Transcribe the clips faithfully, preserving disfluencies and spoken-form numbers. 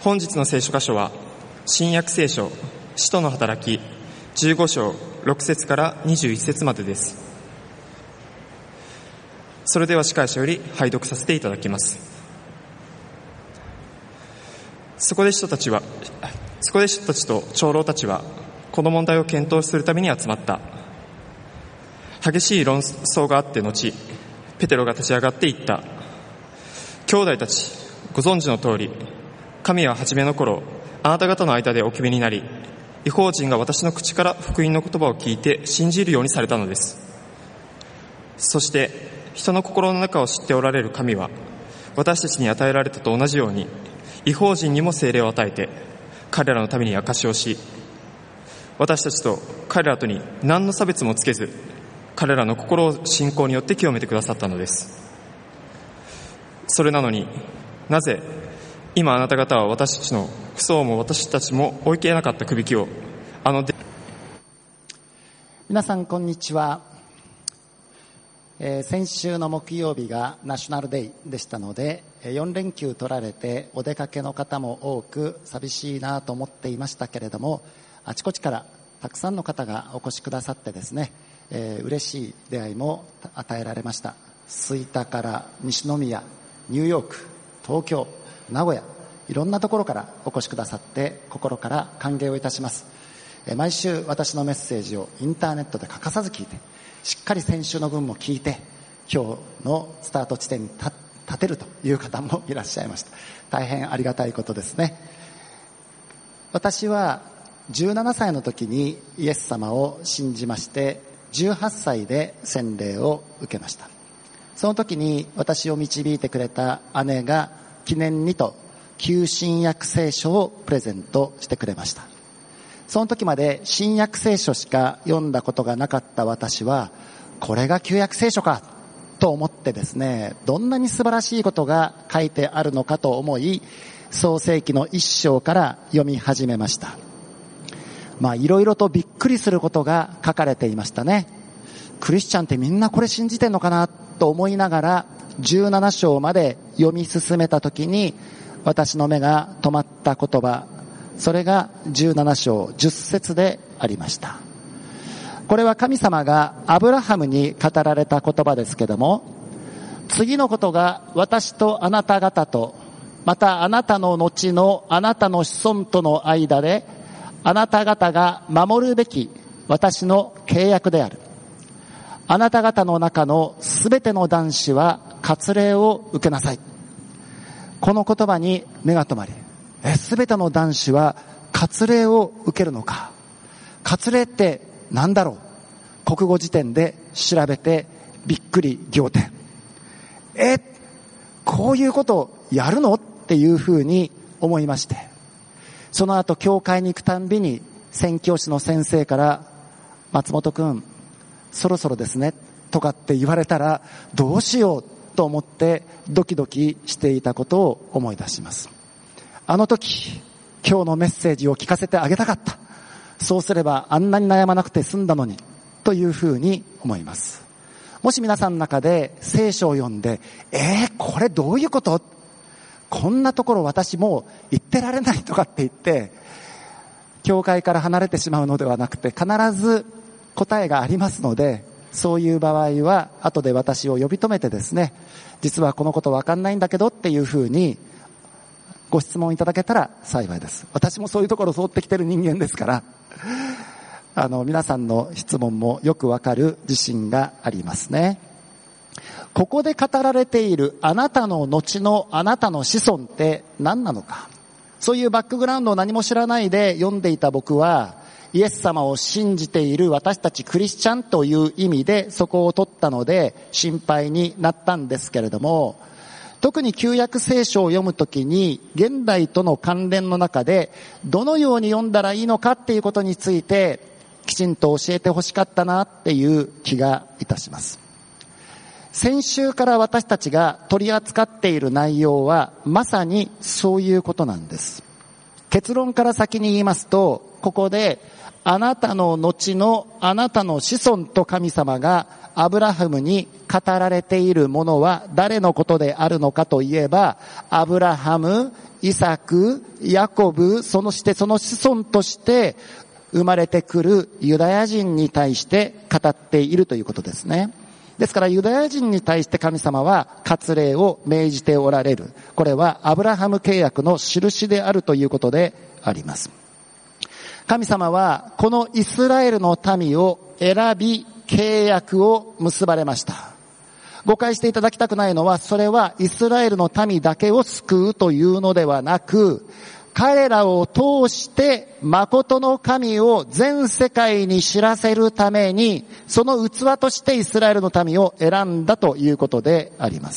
本日の聖書箇所は新約聖書使徒の働きじゅうご章ろく節からにじゅういち節までです。それでは司会者より拝読させていただきます。そこで人たちはそこで人たちと長老たちはこの問題を検討するために集まった。激しい論争があって後、ペテロが立ち上がって言った。兄弟たち、ご存知の通り、神は初めの頃、あなた方の間でお決めになり、異邦人が私の口から福音の言葉を聞いて信じるようにされたのです。そして人の心の中を知っておられる神は、私たちに与えられたと同じように異邦人にも聖霊を与えて彼らのために証しをし、私たちと彼らとに何の差別もつけず、彼らの心を信仰によって清めてくださったのです。それなのになぜ今あなた方は私たちの父祖も私たちも追い切れなかったくびきをあので皆さんこんにちは、えー、先週の木曜日がナショナルデイでしたのでよん連休取られてお出かけの方も多く寂しいなと思っていましたけれども、あちこちからたくさんの方がお越しくださってですね、えー、嬉しい出会いも与えられました。吹田から西宮、ニューヨーク、東京、名古屋、いろんなところからお越しくださって心から歓迎をいたします。毎週私のメッセージをインターネットで欠かさず聞いて、しっかり先週の分も聞いて、今日のスタート地点に立てるという方もいらっしゃいました。大変ありがたいことですね。私はじゅうななさいの時にイエス様を信じまして、じゅうはっさいで洗礼を受けました。その時に私を導いてくれた姉が記念にと旧新約聖書をプレゼントしてくれました。その時まで新約聖書しか読んだことがなかった私は、これが旧約聖書かと思ってですね、どんなに素晴らしいことが書いてあるのかと思い、創世記の一章から読み始めました。まあいろいろとびっくりすることが書かれていましたね。クリスチャンってみんなこれ信じてんのかなと思いながらじゅうなな章まで読み進めたときに、私の目が止まった言葉、それがじゅうなな章じゅっ節でありました。これは神様がアブラハムに語られた言葉ですけども、次のことが私とあなた方と、またあなたの後のあなたの子孫との間で、あなた方が守るべき私の契約である。あなた方の中のすべての男子は割礼を受けなさい。この言葉に目が留まり、え、すべての男子は割礼を受けるのか。割礼って何だろう。国語辞典で調べてびっくり仰天。え、こういうことやるのっていうふうに思いまして、その後教会に行くたんびに宣教師の先生から、松本くんそろそろですねとかって言われたらどうしようと思ってドキドキしていたことを思い出します。あの時今日のメッセージを聞かせてあげたかった。そうすればあんなに悩まなくて済んだのにというふうに思います。もし皆さんの中で聖書を読んで、えー、これどういうこと？こんなところ私もう行ってられないとかって言って教会から離れてしまうのではなくて、必ず答えがありますので、そういう場合は後で私を呼び止めてですね、実はこのことわかんないんだけどっていうふうにご質問いただけたら幸いです。私もそういうところを通ってきてる人間ですから、あの皆さんの質問もよくわかる自信がありますね。ここで語られているあなたの後のあなたの子孫って何なのか。そういうバックグラウンドを何も知らないで読んでいた僕は、イエス様を信じている私たちクリスチャンという意味でそこを取ったので心配になったんですけれども、特に旧約聖書を読むときに現代との関連の中でどのように読んだらいいのかっていうことについてきちんと教えてほしかったなっていう気がいたします。先週から私たちが取り扱っている内容はまさにそういうことなんです。結論から先に言いますと、ここであなたの後のあなたの子孫と神様がアブラハムに語られているものは誰のことであるのかといえば、アブラハム、イサク、ヤコブ、そのしてその子孫として生まれてくるユダヤ人に対して語っているということですね。ですからユダヤ人に対して神様は割礼を命じておられる。これはアブラハム契約の印であるということであります。神様はこのイスラエルの民を選び契約を結ばれました。誤解していただきたくないのは、それはイスラエルの民だけを救うというのではなく、彼らを通して誠の神を全世界に知らせるために、その器としてイスラエルの民を選んだということであります。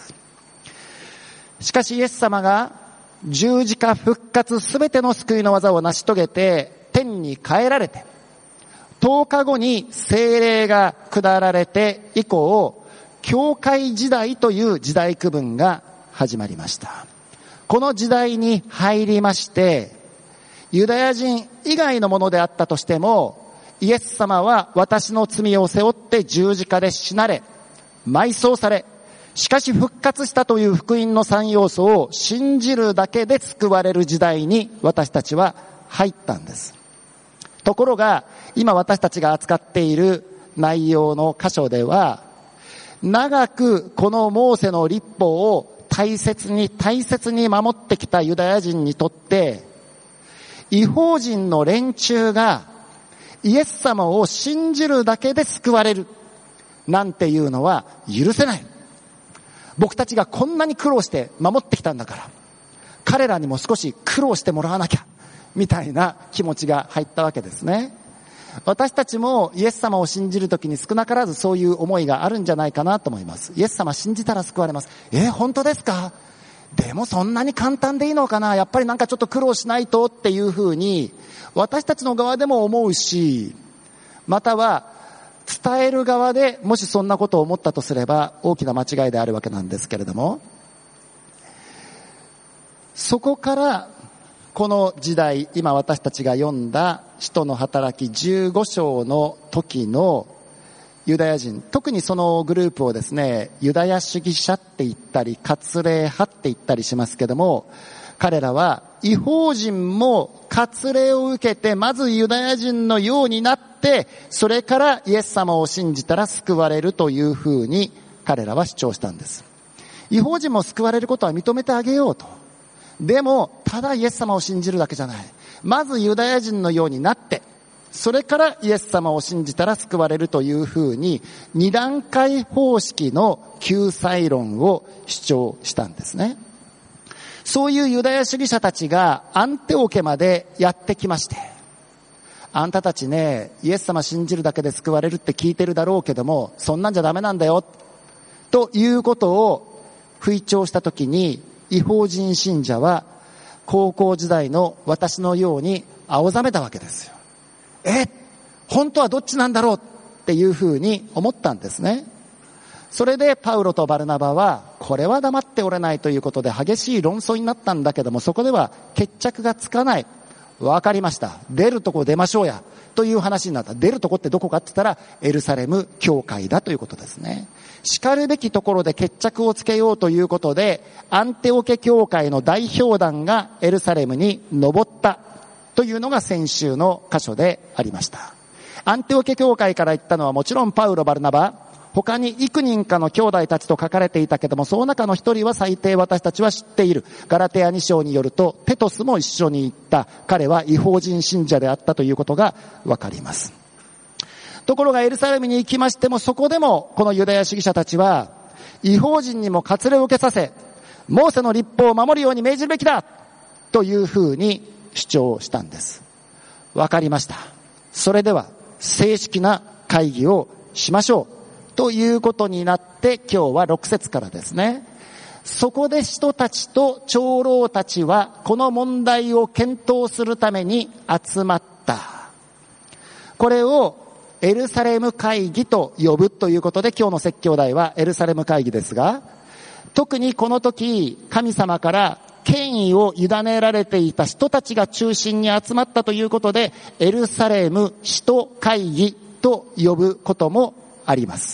しかしイエス様が十字架復活すべての救いの技を成し遂げて天に帰られて、とおかごに聖霊が下られて以降、教会時代という時代区分が始まりました。この時代に入りまして、ユダヤ人以外のものであったとしても、イエス様は私の罪を背負って十字架で死なれ、埋葬され、しかし復活したという福音の三要素を信じるだけで救われる時代に私たちは入ったんです。ところが、今私たちが扱っている内容の箇所では、長くこのモーセの律法を大切に大切に守ってきたユダヤ人にとって、異邦人の連中がイエス様を信じるだけで救われるなんていうのは許せない。僕たちがこんなに苦労して守ってきたんだから、彼らにも少し苦労してもらわなきゃみたいな気持ちが入ったわけですね。私たちもイエス様を信じるときに少なからずそういう思いがあるんじゃないかなと思います。イエス様信じたら救われます。えー、本当ですか？でもそんなに簡単でいいのかな？やっぱりなんかちょっと苦労しないとっていうふうに私たちの側でも思うし、または伝える側でもしそんなことを思ったとすれば大きな間違いであるわけなんですけれども、そこからこの時代、今私たちが読んだ使徒の働きじゅうご章の時のユダヤ人、特にそのグループをですね、ユダヤ主義者って言ったり、割礼派って言ったりしますけども、彼らは異邦人も割礼を受けて、まずユダヤ人のようになって、それからイエス様を信じたら救われるというふうに彼らは主張したんです。異邦人も救われることは認めてあげようと。でも、ただイエス様を信じるだけじゃない。まずユダヤ人のようになって、それからイエス様を信じたら救われるというふうに、二段階方式の救済論を主張したんですね。そういうユダヤ主義者たちがアンテオケまでやってきまして、あんたたちね、イエス様信じるだけで救われるって聞いてるだろうけども、そんなんじゃダメなんだよ、ということを吹聴したときに、異邦人信者は高校時代の私のように青ざめたわけですよ。え、本当はどっちなんだろうっていうふうに思ったんですね。それでパウロとバルナバはこれは黙っておれないということで激しい論争になったんだけども、そこでは決着がつかない。わかりました。出るとこ出ましょうや。という話になった。出るとこってどこかって言ったらエルサレム教会だということですね。叱るべきところで決着をつけようということで、アンテオケ教会の代表団がエルサレムに登ったというのが先週の箇所でありました。アンテオケ教会から言ったのはもちろんパウロ、バルナバ、他に幾人かの兄弟たちと書かれていたけども、その中の一人は最低私たちは知っている。ガラテヤに章によると、テトスも一緒に行った。彼は異邦人信者であったということがわかります。ところがエルサレムに行きましても、そこでもこのユダヤ主義者たちは、異邦人にも割礼を受けさせ、モーセの律法を守るように命じるべきだというふうに主張したんです。わかりました。それでは正式な会議をしましょう。ということになって今日はろく節からですね。そこで使徒たちと長老たちはこの問題を検討するために集まった。これをエルサレム会議と呼ぶということで今日の説教題はエルサレム会議ですが、特にこの時神様から権威を委ねられていた人たちが中心に集まったということで、エルサレム使徒会議と呼ぶこともあります。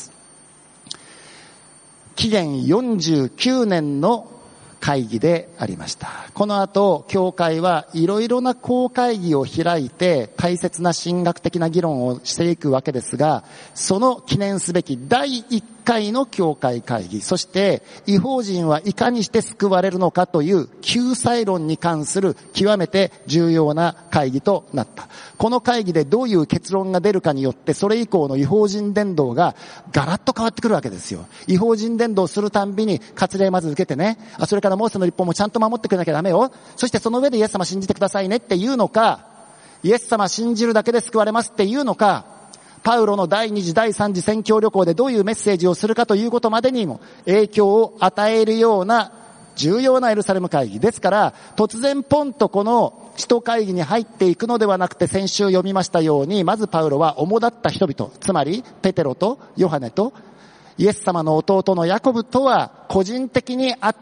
紀元よんじゅうきゅうねんの会議でありました。この後、教会はいろいろな公会議を開いて大切な神学的な議論をしていくわけですが、その記念すべきだいいっかいの教会会議、そして異邦人はいかにして救われるのかという救済論に関する極めて重要な会議となった。この会議でどういう結論が出るかによって、それ以降の異邦人伝道がガラッと変わってくるわけですよ。異邦人伝道するたんびに割礼まず受けてね、あ、それからモーセの立法もちゃんと守ってくれなきゃダメよ。そしてその上でイエス様信じてくださいねっていうのか、イエス様信じるだけで救われますっていうのか、パウロの第二次第三次宣教旅行でどういうメッセージをするかということまでにも影響を与えるような重要なエルサレム会議ですから、突然ポンとこの使徒会議に入っていくのではなくて、先週読みましたように、まずパウロは主だった人々、つまりペテロとヨハネとイエス様の弟のヤコブとは個人的に会って、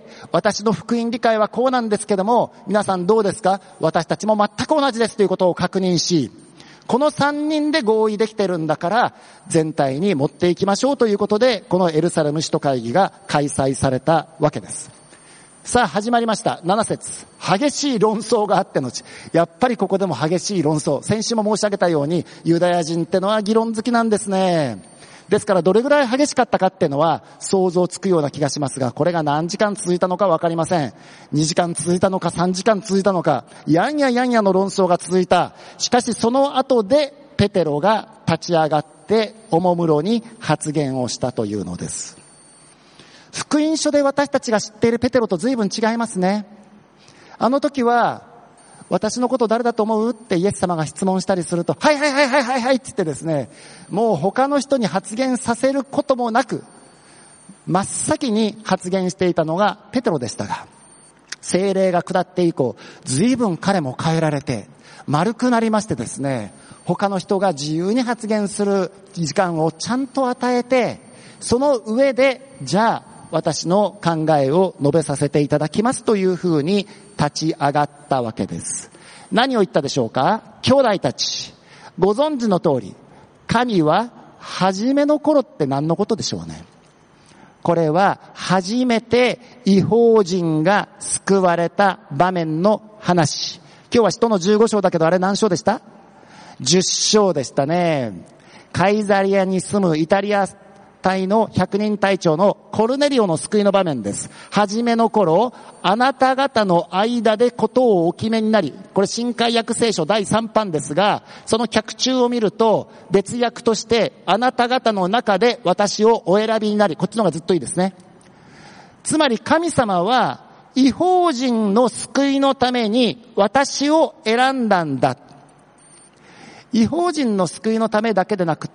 私の福音理解はこうなんですけども、皆さんどうですか？私たちも全く同じですということを確認し、この三人で合意できてるんだから全体に持っていきましょうということで、このエルサレム使徒会議が開催されたわけです。さあ始まりました。なな節。激しい論争があってのち。やっぱりここでも激しい論争。先週も申し上げたように、ユダヤ人ってのは議論好きなんですね。ですからどれぐらい激しかったかっていうのは想像つくような気がしますが、これが何時間続いたのかわかりません。にじかん続いたのかさんじかん続いたのか、やんややんやの論争が続いた。しかしその後でペテロが立ち上がっておもむろに発言をしたというのです。福音書で私たちが知っているペテロと随分違いますね。あの時は、私のこと誰だと思うってイエス様が質問したりすると、はいはいはいはいはいはいって言ってですね、もう他の人に発言させることもなく、真っ先に発言していたのがペテロでしたが、聖霊が下って以降、随分彼も変えられて、丸くなりましてですね、他の人が自由に発言する時間をちゃんと与えて、その上で、じゃあ、私の考えを述べさせていただきますというふうに立ち上がったわけです。何を言ったでしょうか？兄弟たち、ご存知の通り、神は初めの頃って何のことでしょうね。これは初めて異邦人が救われた場面の話。今日は使徒のじゅうご章だけど、あれ何章でした？じゅっ章でしたね。カイザリアに住むイタリア隊の百人隊長のコルネリオの救いの場面です。はじめの頃、あなた方の間でことをお決めになり、これ新海訳聖書だいさん版ですが、その脚注を見ると別訳として、あなた方の中で私をお選びになり、こっちの方がずっといいですね。つまり神様は異邦人の救いのために私を選んだんだ。異邦人の救いのためだけでなくって、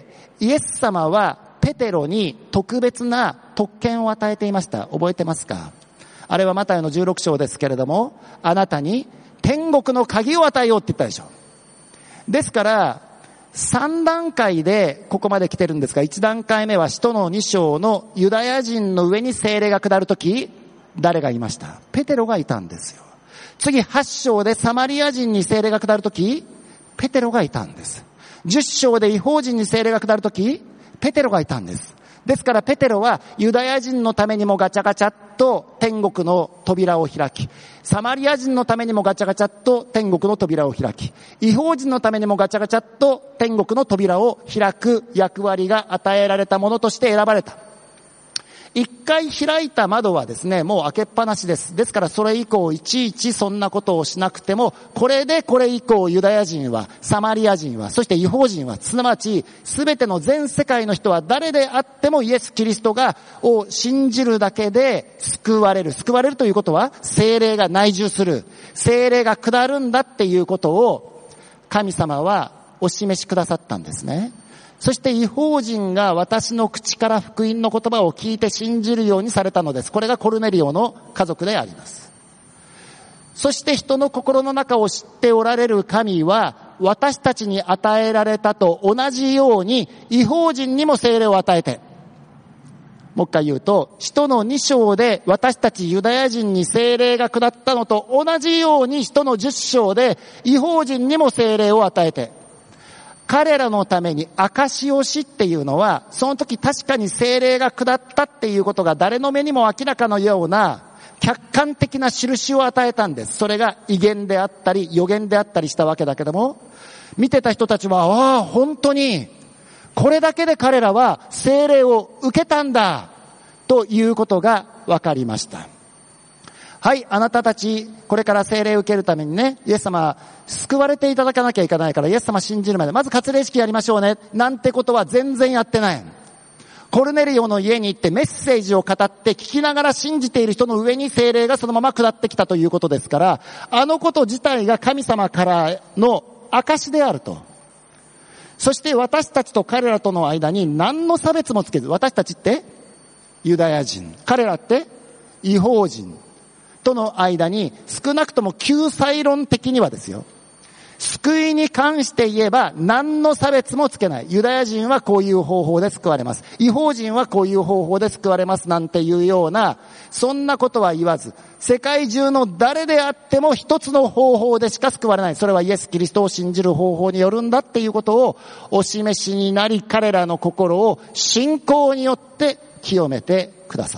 イエス様はペテロに特別な特権を与えていました。覚えてますか？あれはマタイのじゅうろく章ですけれども、あなたに天国の鍵を与えようって言ったでしょ。ですからさん段階でここまで来てるんですが、いち段階目は使徒のに章のユダヤ人の上に聖霊が下るとき、誰がいました？ペテロがいたんですよ。次はち章でサマリア人に聖霊が下るとき、ペテロがいたんです。じゅっ章で異邦人に聖霊が下るとき、ペテロがいたんです。ですからペテロはユダヤ人のためにもガチャガチャっと天国の扉を開き、サマリア人のためにもガチャガチャっと天国の扉を開き、異邦人のためにもガチャガチャっと天国の扉を開く役割が与えられたものとして選ばれた。一回開いた窓はですね、もう開けっぱなしです。ですからそれ以降いちいちそんなことをしなくても、これでこれ以降ユダヤ人は、サマリア人は、そして異邦人は、すなわち全ての全世界の人は誰であってもイエス・キリストがを信じるだけで救われる。救われるということは聖霊が内住する。聖霊が下るんだっていうことを神様はお示しくださったんですね。そして異邦人が私の口から福音の言葉を聞いて信じるようにされたのです。これがコルネリオの家族であります。そして人の心の中を知っておられる神は私たちに与えられたと同じように異邦人にも聖霊を与えて、 もう一回言うと、使徒のに章で私たちユダヤ人に聖霊が下ったのと同じように使徒のじゅっ章で異邦人にも聖霊を与えて、彼らのために証をしっていうのは、その時確かに聖霊が下ったっていうことが誰の目にも明らかのような客観的な印を与えたんです。それが異言であったり予言であったりしたわけだけども、見てた人たちは、ああ、本当にこれだけで彼らは聖霊を受けたんだということが分かりました。はい、あなたたちこれから聖霊を受けるためにね、イエス様救われていただかなきゃいけないから、イエス様信じるまでまず割礼式やりましょうねなんてことは全然やってない。コルネリオの家に行ってメッセージを語って聞きながら信じている人の上に聖霊がそのまま下ってきたということですから、あのこと自体が神様からの証であると。そして私たちと彼らとの間に何の差別もつけず、私たちってユダヤ人、彼らって異邦人との間に少なくとも救済論的にはですよ、救いに関して言えば何の差別もつけない。ユダヤ人はこういう方法で救われます。異邦人はこういう方法で救われますなんていうような、そんなことは言わず、世界中の誰であっても一つの方法でしか救われない。それはイエス・キリストを信じる方法によるんだっていうことをお示しになり、彼らの心を信仰によって清めてくださった。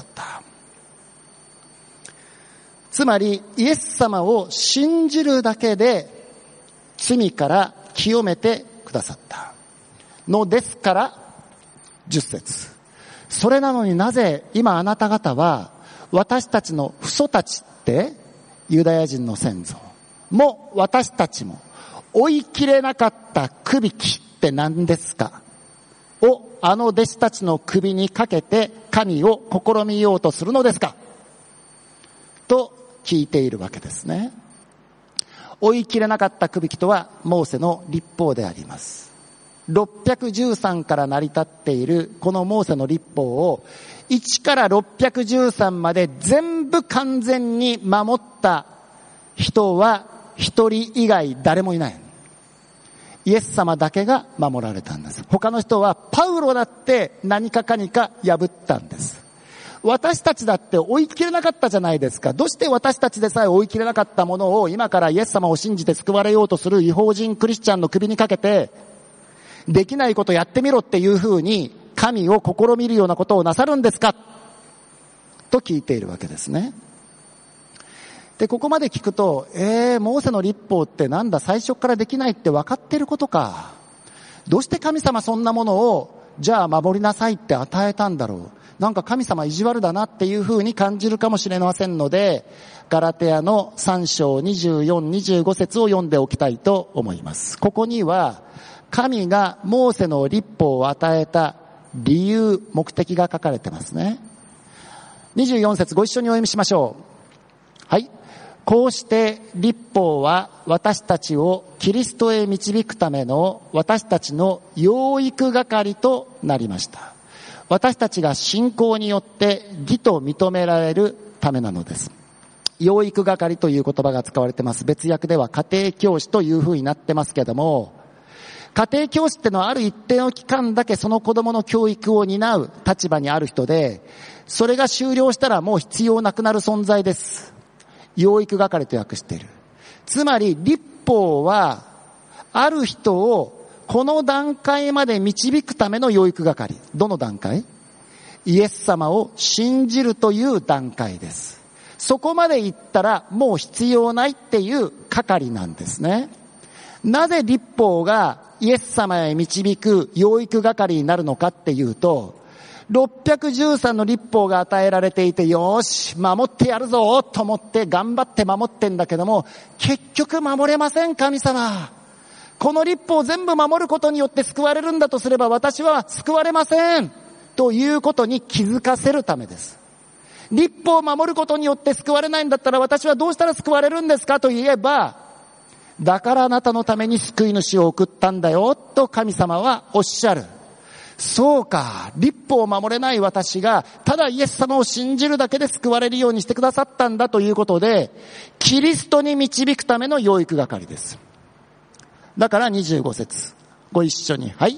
つまりイエス様を信じるだけで罪から清めてくださったのですからじゅっ節。それなのになぜ今あなた方は私たちの父祖たちってユダヤ人の先祖も私たちも追いきれなかったくびきって何ですかをあの弟子たちの首にかけて神を試みようとするのですかと聞いているわけですね。追いきれなかったくびきとはモーセの律法であります。ろっぴゃくじゅうさんから成り立っているこのモーセの律法をいちからろっぴゃくじゅうさんまで全部完全に守った人は一人以外誰もいない。イエス様だけが守られたんです。他の人はパウロだって何かかにか破ったんです。私たちだって追い切れなかったじゃないですか。どうして私たちでさえ追い切れなかったものを今からイエス様を信じて救われようとする異邦人クリスチャンの首にかけて、できないことやってみろっていうふうに神を試みるようなことをなさるんですかと聞いているわけですね。で、ここまで聞くと、えー、モーセの律法ってなんだ、最初からできないって分かってることか。どうして神様そんなものをじゃあ守りなさいって与えたんだろう。なんか神様意地悪だなっていう風に感じるかもしれませんので、ガラテヤのさん章にじゅうよん、にじゅうご節を読んでおきたいと思います。ここには神がモーセの律法を与えた理由、目的が書かれてますね。にじゅうよん節ご一緒にお読みしましょう。はい。こうして律法は私たちをキリストへ導くための私たちの養育係となりました。私たちが信仰によって義と認められるためなのです。養育係という言葉が使われてます。別訳では家庭教師という風になってますけども、家庭教師ってのはある一定の期間だけその子供の教育を担う立場にある人で、それが終了したらもう必要なくなる存在です。養育係と訳している。つまり律法はある人をこの段階まで導くための養育係。どの段階？イエス様を信じるという段階です。そこまで行ったらもう必要ないっていう係なんですね。なぜ律法がイエス様へ導く養育係になるのかっていうと、ろっぴゃくじゅうさんの律法が与えられていて、よーし守ってやるぞと思って頑張って守ってんだけども、結局守れません。神様、この律法を全部守ることによって救われるんだとすれば私は救われませんということに気づかせるためです。律法を守ることによって救われないんだったら私はどうしたら救われるんですかと言えば、だからあなたのために救い主を送ったんだよと神様はおっしゃる。そうか、律法を守れない私がただイエス様を信じるだけで救われるようにしてくださったんだということで、キリストに導くための養育係です。だからにじゅうご節ご一緒に、はい。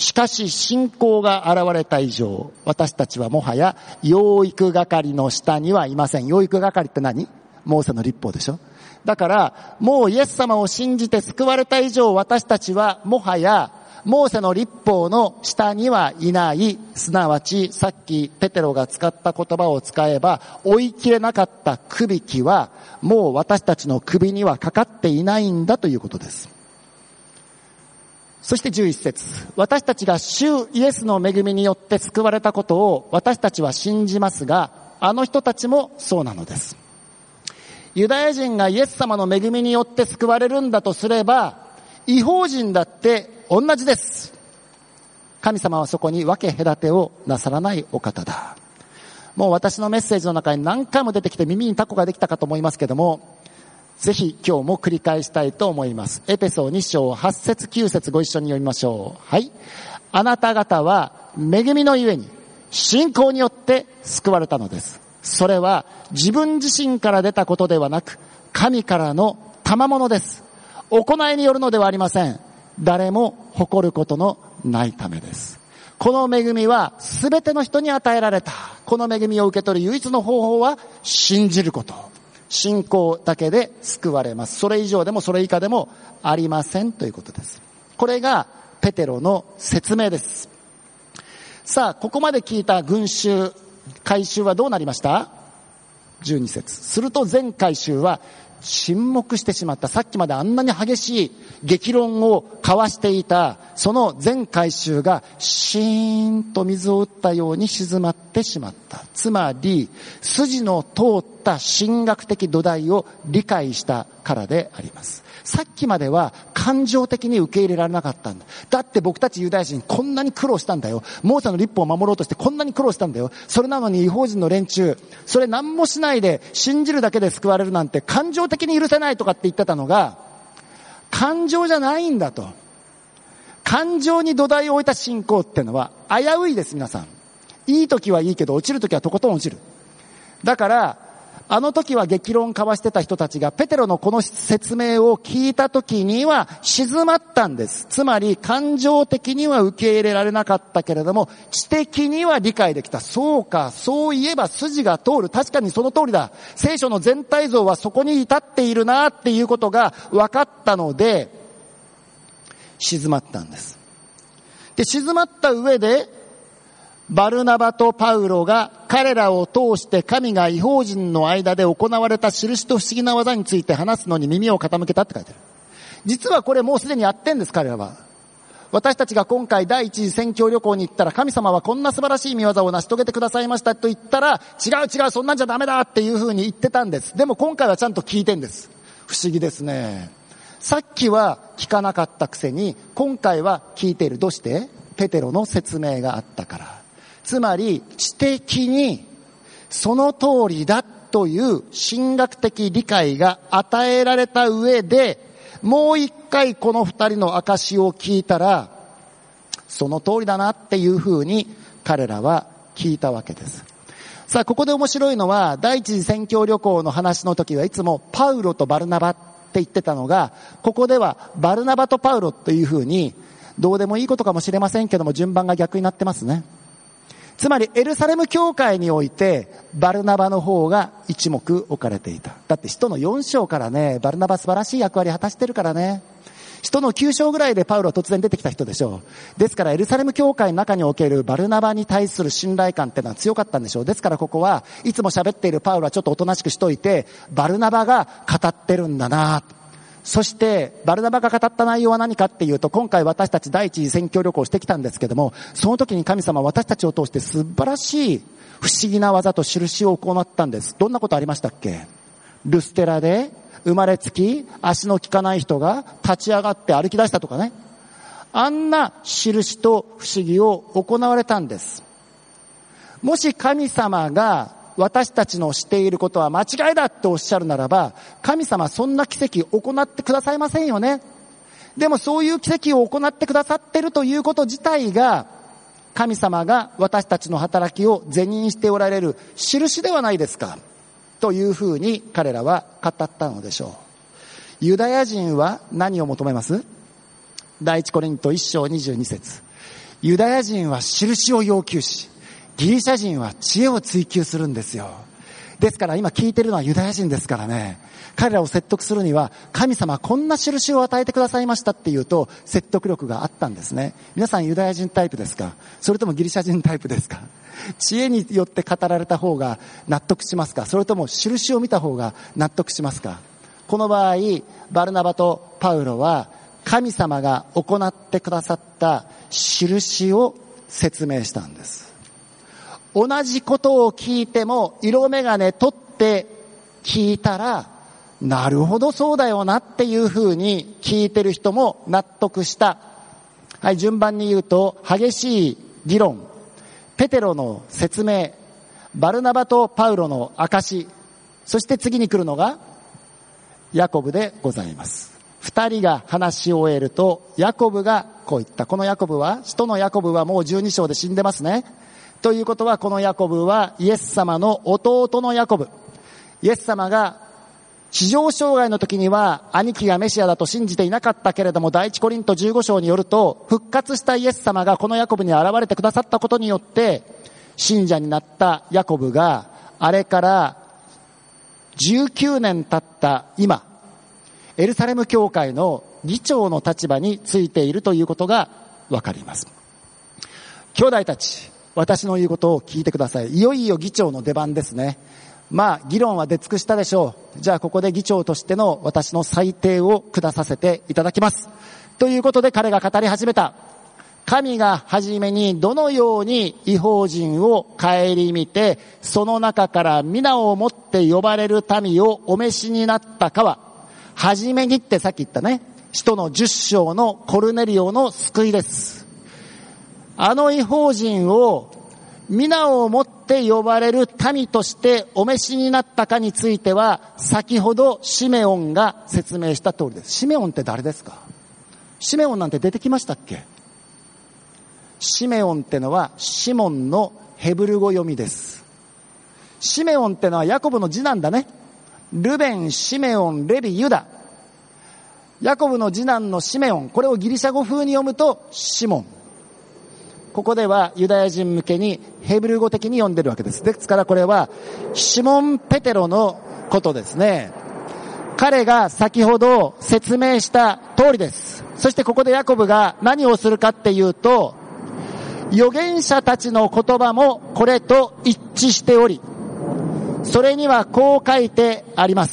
しかし信仰が現れた以上、私たちはもはや養育係の下にはいません。養育係って何？モーセの律法でしょ。だからもうイエス様を信じて救われた以上、私たちはもはやモーセの律法の下にはいない。すなわちさっきペテロが使った言葉を使えば、追い切れなかったくびきはもう私たちの首にはかかっていないんだということです。そしてじゅういち節、私たちが主イエスの恵みによって救われたことを私たちは信じますが、あの人たちもそうなのです。ユダヤ人がイエス様の恵みによって救われるんだとすれば、異邦人だって同じです。神様はそこに分け隔てをなさらないお方だ。もう私のメッセージの中に何回も出てきて耳にタコができたかと思いますけども、ぜひ今日も繰り返したいと思います。エペソに章はち節きゅう節ご一緒に読みましょう。はい。あなた方は恵みのゆえに信仰によって救われたのです。それは自分自身から出たことではなく、神からの賜物です。行いによるのではありません。誰も誇ることのないためです。この恵みはすべての人に与えられた。この恵みを受け取る唯一の方法は信じること。信仰だけで救われます。それ以上でもそれ以下でもありませんということです。これがペテロの説明です。さあ、ここまで聞いた群衆、回収はどうなりました？じゅうに節。すると全回収は沈黙してしまった。さっきまであんなに激しい激論を交わしていたその全回収がシーンと水を打ったように静まってしまった。つまり筋の通った神学的土台を理解したからであります。さっきまでは感情的に受け入れられなかったんだ。だって僕たちユダヤ人こんなに苦労したんだよ。モーセの律法を守ろうとしてこんなに苦労したんだよ。それなのに異邦人の連中、それ何もしないで信じるだけで救われるなんて感情的に許せないとかって言ってたのが、感情じゃないんだと。感情に土台を置いた信仰ってのは危ういです。皆さん、いい時はいいけど落ちる時はとことん落ちる。だからあの時は激論交わしてた人たちがペテロのこの説明を聞いた時には静まったんです。つまり感情的には受け入れられなかったけれども知的には理解できた。そうか、そういえば筋が通る。確かにその通りだ。聖書の全体像はそこに至っているなっていうことが分かったので静まったんです。で、静まった上でバルナバとパウロが彼らを通して神が異邦人の間で行われた印と不思議な技について話すのに耳を傾けたって書いてある。実はこれもうすでにやってんです。彼らは。私たちが今回第一次宣教旅行に行ったら、神様はこんな素晴らしい見業を成し遂げてくださいましたと言ったら、違う違うそんなんじゃダメだっていうふうに言ってたんです。でも今回はちゃんと聞いてんです。不思議ですね。さっきは聞かなかったくせに今回は聞いている。どうして？ペテロの説明があったから。つまり知的にその通りだという神学的理解が与えられた上で、もう一回この二人の証を聞いたらその通りだなっていうふうに彼らは聞いたわけです。さあ、ここで面白いのは第一次宣教旅行の話の時はいつもパウロとバルナバって言ってたのが、ここではバルナバとパウロというふうにどうでもいいことかもしれませんけども順番が逆になってますね。つまりエルサレム教会においてバルナバの方が一目置かれていた。だって使徒のよん章からね、バルナバ素晴らしい役割果たしてるからね。使徒のきゅう章ぐらいでパウロは突然出てきた人でしょう。ですからエルサレム教会の中におけるバルナバに対する信頼感っていうのは強かったんでしょう。ですからここはいつも喋っているパウロはちょっとおとなしくしといて、バルナバが語ってるんだな。そしてバルナバが語った内容は何かっていうと、今回私たち第一次宣教旅行してきたんですけども、その時に神様は私たちを通して素晴らしい不思議な技と印を行ったんです。どんなことありましたっけ？ルステラで生まれつき足の利かない人が立ち上がって歩き出したとかね、あんな印と不思議を行われたんです。もし神様が私たちのしていることは間違いだっておっしゃるならば、神様そんな奇跡を行ってくださいませんよね。でもそういう奇跡を行ってくださっているということ自体が、神様が私たちの働きを是認しておられる印ではないですか、というふうに彼らは語ったのでしょう。ユダヤ人は何を求めます？第一コリントいち章にじゅうに節。 ユダヤ人は印を要求し、ギリシャ人は知恵を追求するんですよ。ですから今聞いてるのはユダヤ人ですからね。彼らを説得するには、神様はこんな印を与えてくださいましたっていうと説得力があったんですね。皆さんユダヤ人タイプですか？それともギリシャ人タイプですか？知恵によって語られた方が納得しますか？それとも印を見た方が納得しますか？この場合、バルナバとパウロは神様が行ってくださった印を説明したんです。同じことを聞いても色眼鏡取って聞いたら、なるほどそうだよなっていうふうに聞いてる人も納得した。はい、順番に言うと、激しい議論、ペテロの説明、バルナバとパウロの証し、そして次に来るのがヤコブでございます。二人が話し終えると、ヤコブがこう言った。このヤコブは、使徒のヤコブはもうじゅうに章で死んでますね。ということは、このヤコブはイエス様の弟のヤコブ。イエス様が地上生涯の時には兄貴がメシアだと信じていなかったけれども、第一コリントじゅうご章によると、復活したイエス様がこのヤコブに現れてくださったことによって信者になったヤコブが、あれからじゅうきゅうねん経った今、エルサレム教会の議長の立場についているということがわかります。兄弟たち、私の言うことを聞いてください。いよいよ議長の出番ですね。まあ議論は出尽くしたでしょう。じゃあここで議長としての私の裁定を下させていただきます。ということで彼が語り始めた。神が初めにどのように異邦人を顧みて、その中から皆をもって呼ばれる民をお召しになったかは、初めにってさっき言ったね、使徒のじゅっ章のコルネリオの救いです。あの異邦人を皆をもって呼ばれる民としてお召しになったかについては、先ほどシメオンが説明した通りです。シメオンって誰ですか？シメオンなんて出てきましたっけ？シメオンってのはシモンのヘブル語読みです。シメオンってのはヤコブの次男だね。ルベン、シメオン、レビ、ユダ。ヤコブの次男のシメオン、これをギリシャ語風に読むとシモン。ここではユダヤ人向けにヘブル語的に読んでるわけです。ですからこれはシモン・ペテロのことですね。彼が先ほど説明した通りです。そしてここでヤコブが何をするかっていうと、預言者たちの言葉もこれと一致しており、それにはこう書いてあります。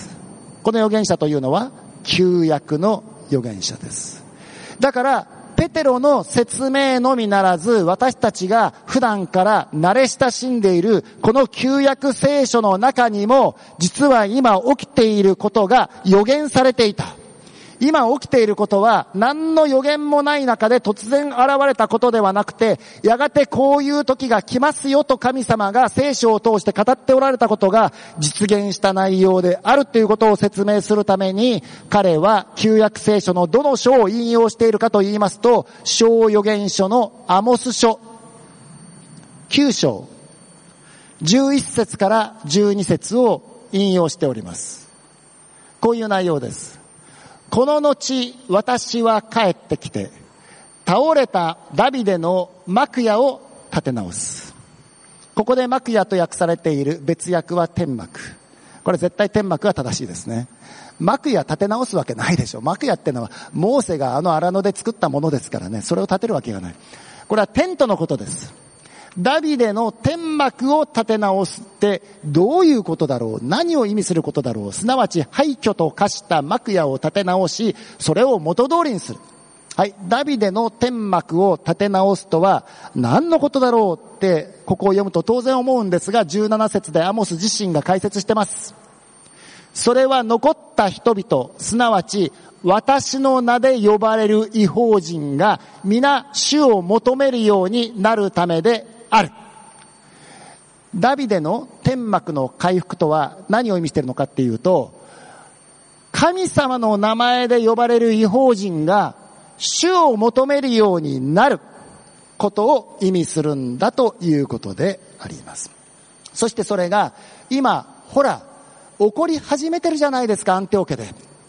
この預言者というのは旧約の預言者です。だからペテロの説明のみならず、私たちが普段から慣れ親しんでいるこの旧約聖書の中にも、実は今起きていることが予言されていた。今起きていることは何の予言もない中で突然現れたことではなくて、やがてこういう時が来ますよと神様が聖書を通して語っておられたことが実現した内容であるということを説明するために、彼は旧約聖書のどの書を引用しているかと言いますと、小預言書のアモス書きゅう章じゅういっ節からじゅうに節を引用しております。こういう内容です。この後、私は帰ってきて、倒れたダビデの幕屋を立て直す。ここで幕屋と訳されている別訳は天幕。これ絶対天幕が正しいですね。幕屋立て直すわけないでしょ。幕屋ってのはモーセがあの荒野で作ったものですからね。それを立てるわけがない。これはテントのことです。ダビデの天幕を立て直すってどういうことだろう、何を意味することだろう。すなわち廃墟と化した幕屋を立て直し、それを元通りにする。はい、ダビデの天幕を立て直すとは何のことだろうってここを読むと当然思うんですが、じゅうなな節でアモス自身が解説してます。それは残った人々、すなわち私の名で呼ばれる異邦人が皆主を求めるようになるためである。ダビデの天幕の回復とは何を意味しているのかっていうと、神様の名前で呼ばれる異邦人が主を求めるようになることを意味するんだということであります。そしてそれが今ほら起こり始めてるじゃないですか。アンテオ家で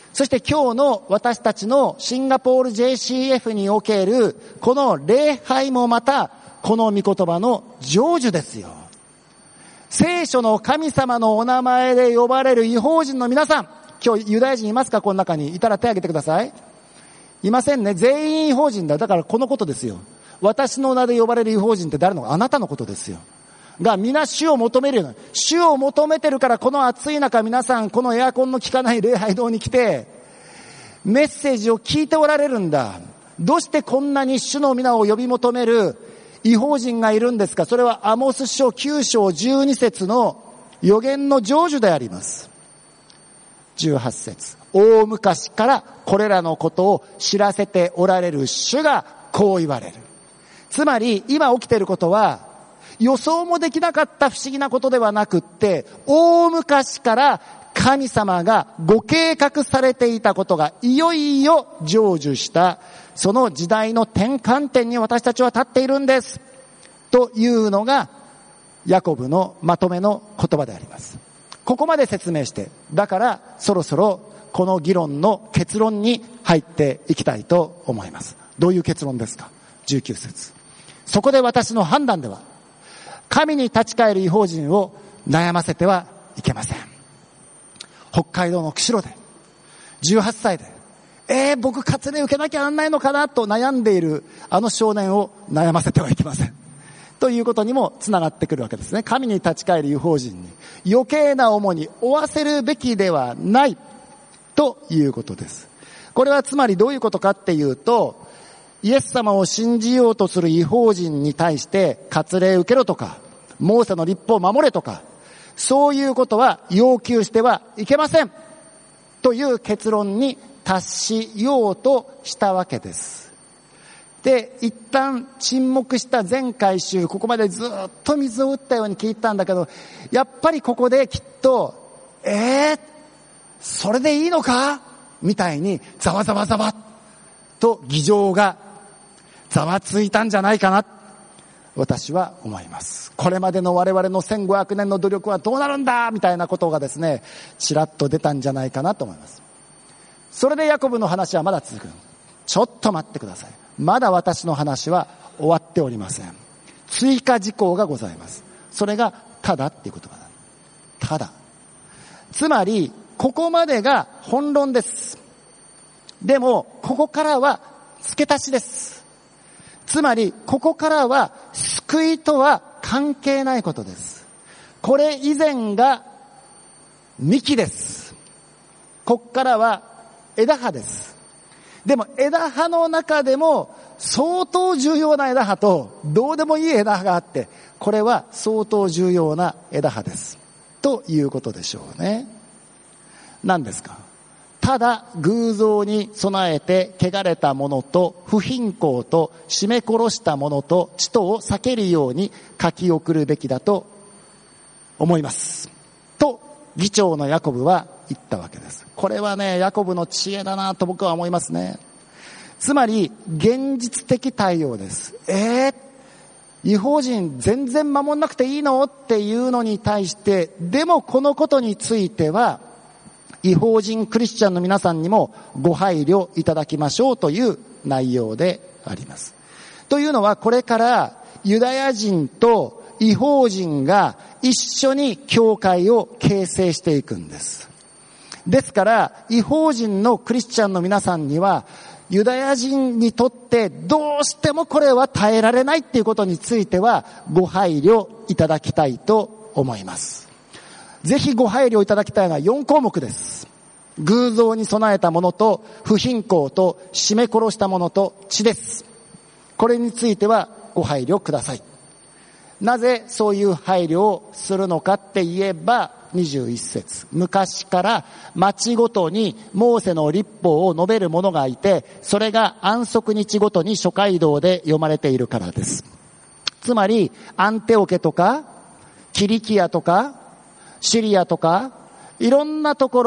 そして今日の私たちのシンガポール ジェイシーエフ におけるこの礼拝もまたこの御言葉の成就ですよ。聖書の神様のお名前で呼ばれる異邦人の皆さん、今日ユダヤ人いますか？この中にいたら手を挙げてください。いませんね。全員異邦人だ。だからこのことですよ。私の名で呼ばれる異邦人って誰のか？あなたのことですよ。が皆主を求めるような、主を求めてるからこの暑い中皆さんこのエアコンの効かない礼拝堂に来てメッセージを聞いておられるんだ。どうしてこんなに主の皆を呼び求める異邦人がいるんですか？それはアモス書きゅう章じゅうに節の預言の成就であります。じゅうはち節、大昔からこれらのことを知らせておられる主がこう言われる。つまり今起きていることは予想もできなかった不思議なことではなくって、大昔から神様がご計画されていたことがいよいよ成就した、その時代の転換点に私たちは立っているんです。というのがヤコブのまとめの言葉であります。ここまで説明して、だからそろそろこの議論の結論に入っていきたいと思います。どういう結論ですか？じゅうきゅう節。そこで私の判断では、神に立ち返る異邦人を悩ませてはいけません。北海道の釧路でじゅうはっさいでえー、僕割礼受けなきゃなんないのかなと悩んでいるあの少年を悩ませてはいけませんということにもつながってくるわけですね。神に立ち返る異邦人に余計な重荷負わせるべきではないということです。これはつまりどういうことかっていうと、イエス様を信じようとする異邦人に対して割礼受けろとかモーセの律法を守れとかそういうことは要求してはいけませんという結論に達しようとしたわけです。で、一旦沈黙した前回週、ここまでずっと水を打ったように聞いたんだけど、やっぱりここできっとえー、それでいいのかみたいにざわざわざわと議場がざわついたんじゃないかな、私は思います。これまでの我々のせんごひゃくねんの努力はどうなるんだみたいなことがですね、ちらっと出たんじゃないかなと思います。それでヤコブの話はまだ続く。ちょっと待ってください。まだ私の話は終わっておりません。追加事項がございます。それがただっていう言葉だ。ただ。つまりここまでが本論です。でもここからは付け足しです。つまりここからは救いとは関係ないことです。これ以前が幹です。ここからは枝葉です。でも枝葉の中でも相当重要な枝葉とどうでもいい枝葉があって、これは相当重要な枝葉ですということでしょうね。何ですか？ただ偶像に備えて汚れたものと不貧困と絞め殺したものと血とを避けるように書き送るべきだと思いますと議長のヤコブは言ったわけです。これはね、ヤコブの知恵だなと僕は思いますね。つまり現実的対応です。えー、異邦人全然守んなくていいのっていうのに対して、でもこのことについては異邦人クリスチャンの皆さんにもご配慮いただきましょうという内容であります。というのは、これからユダヤ人と異邦人が一緒に教会を形成していくんです。ですから異邦人のクリスチャンの皆さんにはユダヤ人にとってどうしてもこれは耐えられないっていうことについてはご配慮いただきたいと思います。ぜひご配慮いただきたいのはよん項目です。偶像に備えたものと不貧困と絞め殺したものと血です。これについてはご配慮ください。なぜそういう配慮をするのかって言えば、にじゅういち節、昔から町ごとにモーセの律法を述べる者がいて、それが安息日ごとに諸街道で読まれているからです。つまりアンテオケとかキリキアとかシリアとかいろんなところ、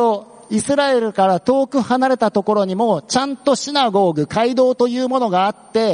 イスラエルから遠く離れたところにもちゃんとシナゴーグ、街道というものがあって、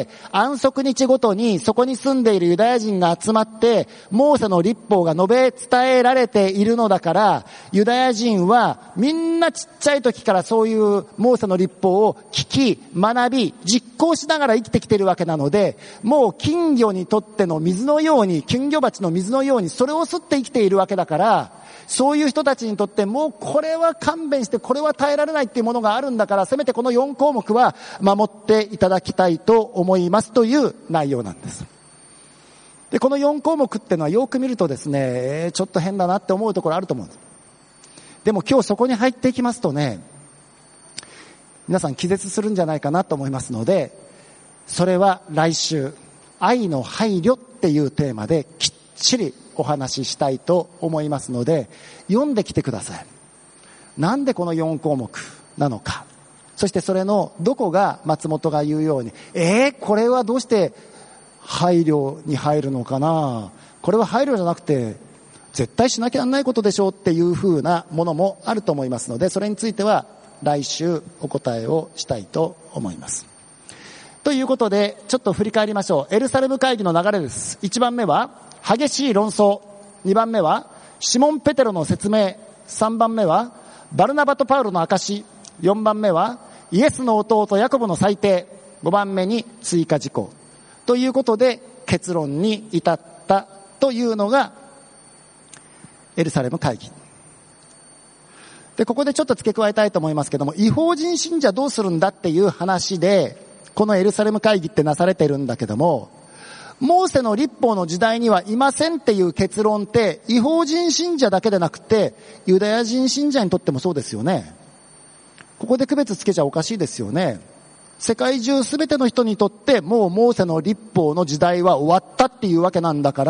安息日ごとにそこに住んでいるユダヤ人が集まって、モーセの律法が述べ伝えられているのだから、ユダヤ人はみんなちっちゃい時からそういうモーセの律法を聞き、学び、実行しながら生きてきているわけなので、もう金魚にとっての水のように、金魚鉢の水のようにそれを吸って生きているわけだから、そういう人たちにとってもうこれは勘弁してこれは耐えられないっていうものがあるんだから、せめてこのよん項目は守っていただきたいと思いますという内容なんです。で、このよん項目っていうのはよく見るとですね、えー、ちょっと変だなって思うところあると思うんです。でも今日そこに入っていきますとね、皆さん気絶するんじゃないかなと思いますので、それは来週、愛の配慮っていうテーマできっちりお話ししたいと思いますので、読んできてください。なんでこのよん項目なのか、そしてそれのどこが松本が言うように、えー、これはどうして配慮に入るのかな、これは配慮じゃなくて絶対しなきゃならないことでしょうっていう風なものもあると思いますので、それについては来週お答えをしたいと思います。ということでちょっと振り返りましょう。エルサレム会議の流れです。いちばんめは激しい論争、にばんめはシモン・ペテロの説明、さんばんめはバルナバとパウロの証し、よんばんめはイエスの弟ヤコブの裁定、ごばんめに追加事項ということで結論に至ったというのがエルサレム会議で、ここでちょっと付け加えたいと思いますけども、異邦人信者どうするんだっていう話でこのエルサレム会議ってなされてるんだけども、モーセの律法の時代にはいませんっていう結論って異邦人信者だけでなくてユダヤ人信者にとってもそうですよね。ここで区別つけちゃおかしいですよね。世界中すべての人にとってもうモーセの律法の時代は終わったっていうわけなんだから、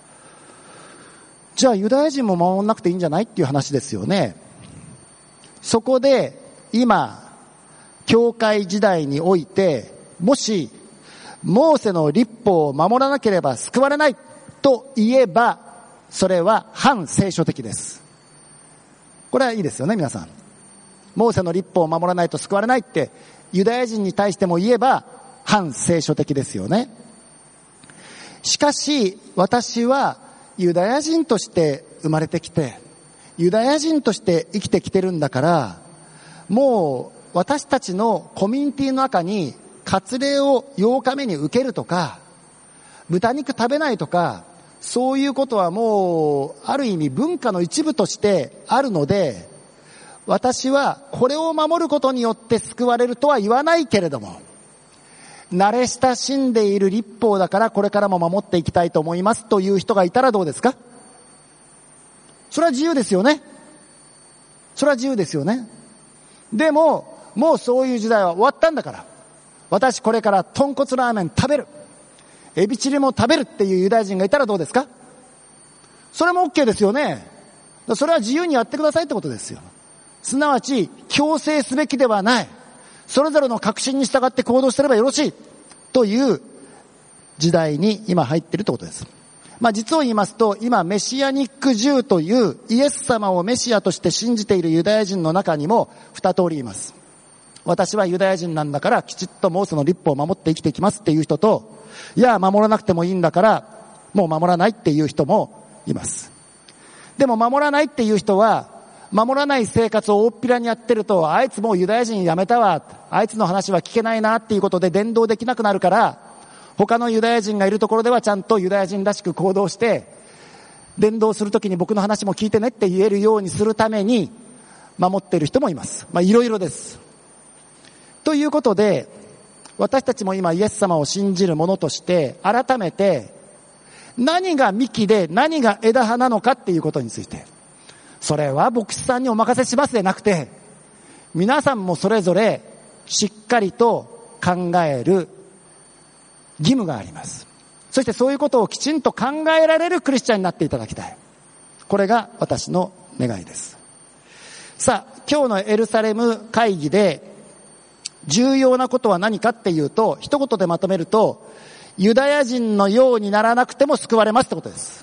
じゃあユダヤ人も守らなくていいんじゃないっていう話ですよね。そこで今教会時代において、もしモーセの律法を守らなければ救われないと言えば、それは反聖書的です。これはいいですよね、皆さん。モーセの律法を守らないと救われないってユダヤ人に対しても言えば反聖書的ですよね。しかし私はユダヤ人として生まれてきてユダヤ人として生きてきてるんだから、もう私たちのコミュニティの中に割礼をようかめに受けるとか豚肉食べないとか、そういうことはもうある意味文化の一部としてあるので、私はこれを守ることによって救われるとは言わないけれども、慣れ親しんでいる律法だからこれからも守っていきたいと思いますという人がいたらどうですか？それは自由ですよね。それは自由ですよね。でももうそういう時代は終わったんだから、私これから豚骨ラーメン食べる、エビチリも食べるっていうユダヤ人がいたらどうですか？それも OK ですよね。それは自由にやってくださいってことですよ。すなわち強制すべきではない、それぞれの確信に従って行動すればよろしいという時代に今入っているということです。まあ実を言いますと、今メシアニックジューというイエス様をメシアとして信じているユダヤ人の中にも二通りいます。私はユダヤ人なんだからきちっとモーセの律法を守って生きていきますっていう人と、いや守らなくてもいいんだからもう守らないっていう人もいます。でも守らないっていう人は、守らない生活を大っぴらにやってると、あいつもうユダヤ人やめたわ、あいつの話は聞けないなっていうことで伝道できなくなるから、他のユダヤ人がいるところではちゃんとユダヤ人らしく行動して伝道するときに僕の話も聞いてねって言えるようにするために守っている人もいます。まあいろいろです。ということで、私たちも今イエス様を信じる者として改めて何が幹で何が枝葉なのかっていうことについて、それは牧師さんにお任せしますでなくて、皆さんもそれぞれしっかりと考える義務があります。そしてそういうことをきちんと考えられるクリスチャンになっていただきたい。これが私の願いです。さあ、今日のエルサレム会議で重要なことは何かっていうと、一言でまとめると、ユダヤ人のようにならなくても救われますってことです。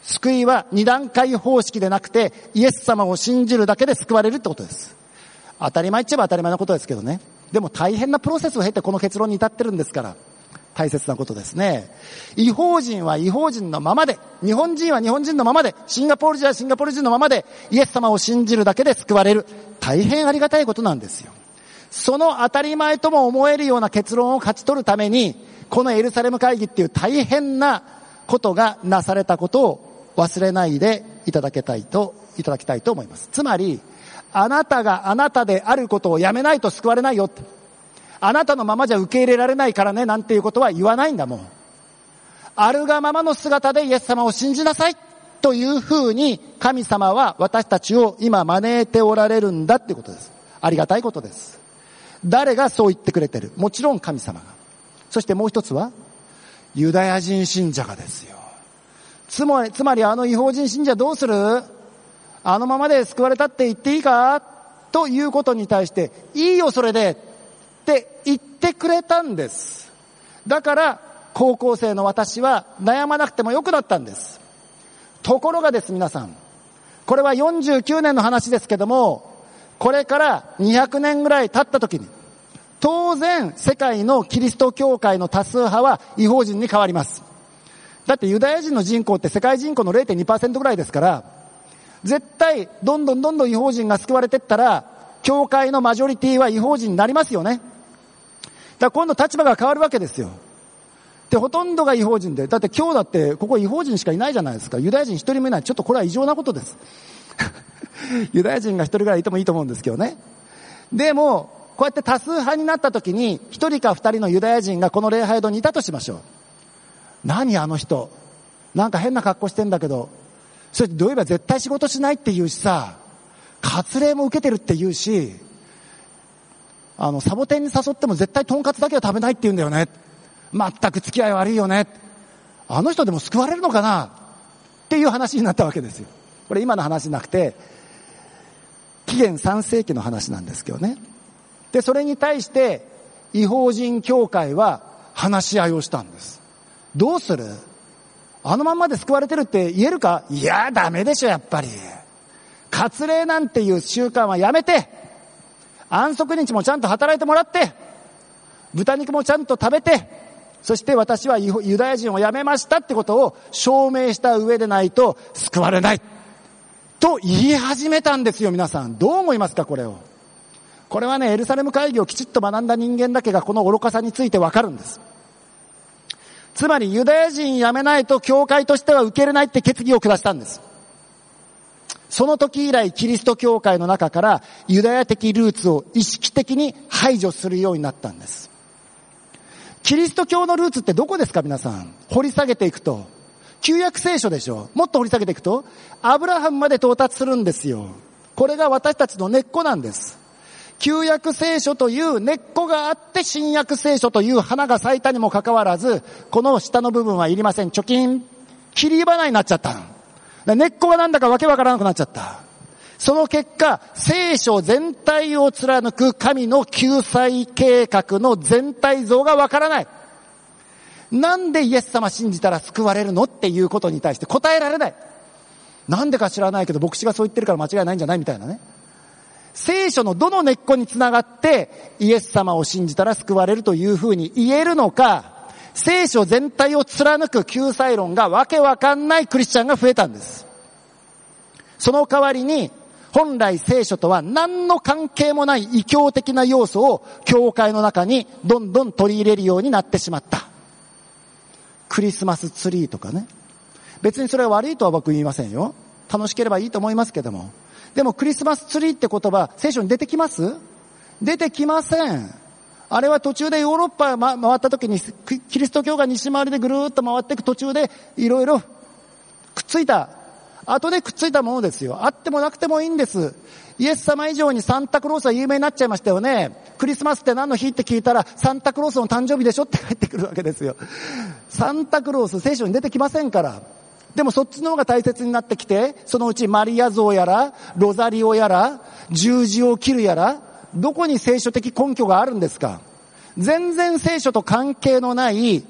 救いは二段階方式でなくて、イエス様を信じるだけで救われるってことです。当たり前っちゃえば当たり前のことですけどね。でも大変なプロセスを経てこの結論に至ってるんですから、大切なことですね。異邦人は異邦人のままで、日本人は日本人のままで、シンガポール人はシンガポール人のままで、イエス様を信じるだけで救われる。大変ありがたいことなんですよ。その当たり前とも思えるような結論を勝ち取るために、このエルサレム会議っていう大変なことがなされたことを忘れないでいただけたいと、いただきたいと思います。つまり、あなたがあなたであることをやめないと救われないよって。あなたのままじゃ受け入れられないからねなんていうことは言わないんだもん。あるがままの姿でイエス様を信じなさいというふうに神様は私たちを今招いておられるんだっていうことです。ありがたいことです。誰がそう言ってくれてる？もちろん神様が。そしてもう一つはユダヤ人信者がですよ。つまり、つまりあの異邦人信者どうする？あのままで救われたって言っていいか？ということに対して、いいよそれでって言ってくれたんです。だから高校生の私は悩まなくてもよくなったんです。ところがです皆さん、これはよんじゅうきゅうねんの話ですけども、これからにひゃくねんぐらい経った時に、当然世界のキリスト教会の多数派は異邦人に変わります。だってユダヤ人の人口って世界人口の れいてんにパーセント ぐらいですから、絶対どんどんどんどん異邦人が救われていったら、教会のマジョリティは異邦人になりますよね。だから今度立場が変わるわけですよ。で、ほとんどが異邦人で、だって今日だってここ異邦人しかいないじゃないですか。ユダヤ人一人もいない。ちょっとこれは異常なことです。ユダヤ人が一人ぐらいいてもいいと思うんですけどね。でも、こうやって多数派になった時に、一人か二人のユダヤ人がこの礼拝堂にいたとしましょう。何あの人。なんか変な格好してんだけど、それどういえば絶対仕事しないって言うしさ、割礼も受けてるって言うし、あの、サボテンに誘っても絶対トンカツだけは食べないって言うんだよね。全く付き合い悪いよね。あの人でも救われるのかなっていう話になったわけですよ。これ今の話じゃなくて、紀元さんせいきの話なんですけどね。で、それに対して、異邦人教会は話し合いをしたんです。どうする？あのまんまで救われてるって言えるか？いや、ダメでしょ、やっぱり。割礼なんていう習慣はやめて、安息日もちゃんと働いてもらって、豚肉もちゃんと食べて、そして私はユダヤ人をやめましたってことを証明した上でないと救われない。と言い始めたんですよ、皆さん。どう思いますか、これを。これはね、エルサレム会議をきちっと学んだ人間だけがこの愚かさについてわかるんです。つまりユダヤ人やめないと教会としては受け入れないって決議を下したんです。その時以来キリスト教会の中からユダヤ的ルーツを意識的に排除するようになったんです。キリスト教のルーツってどこですか皆さん。掘り下げていくと。旧約聖書でしょ。もっと掘り下げていくと、アブラハムまで到達するんですよ。これが私たちの根っこなんです。旧約聖書という根っこがあって新約聖書という花が咲いたにもかかわらず、この下の部分はいりません。貯金、切り花になっちゃったの。根っこがなんだかわけわからなくなっちゃった。その結果、聖書全体を貫く神の救済計画の全体像がわからない。なんでイエス様信じたら救われるのっていうことに対して答えられない。なんでか知らないけど牧師がそう言ってるから間違いないんじゃないみたいなね。聖書のどの根っこにつながってイエス様を信じたら救われるというふうに言えるのか、聖書全体を貫く救済論がわけわかんないクリスチャンが増えたんです。その代わりに本来聖書とは何の関係もない異教的な要素を教会の中にどんどん取り入れるようになってしまった。クリスマスツリーとかね。別にそれは悪いとは僕言いませんよ。楽しければいいと思いますけども。でもクリスマスツリーって言葉、聖書に出てきます？出てきません。あれは途中でヨーロッパ回った時に、キリスト教が西回りでぐるーっと回っていく途中でいろいろくっついた、後でくっついたものですよ。あってもなくてもいいんです。イエス様以上にサンタクロースは有名になっちゃいましたよね。クリスマスって何の日って聞いたら、サンタクロースの誕生日でしょって返ってくるわけですよ。サンタクロース、聖書に出てきませんから。でもそっちの方が大切になってきて、そのうちマリア像やら、ロザリオやら、十字を切るやら、どこに聖書的根拠があるんですか？全然聖書と関係のない